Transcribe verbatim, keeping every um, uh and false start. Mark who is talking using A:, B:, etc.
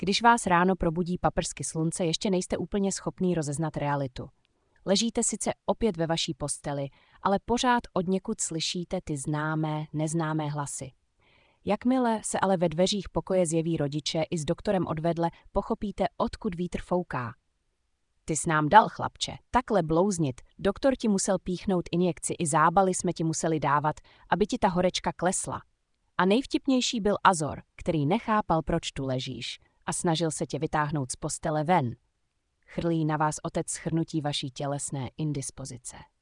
A: Když vás ráno probudí paprsky slunce, ještě nejste úplně schopný rozeznat realitu. Ležíte sice opět ve vaší posteli, ale pořád odněkud slyšíte ty známé, neznámé hlasy. Jakmile se ale ve dveřích pokoje zjeví rodiče i s doktorem odvedle, pochopíte, odkud vítr fouká. Ty jsi nám dal, chlapče, takhle blouznit, doktor ti musel píchnout injekci, i zábaly jsme ti museli dávat, aby ti ta horečka klesla. A nejvtipnější byl Azor, který nechápal, proč tu ležíš a snažil se tě vytáhnout z postele ven. Chrlí na vás otec shrnutí vaší tělesné indispozice.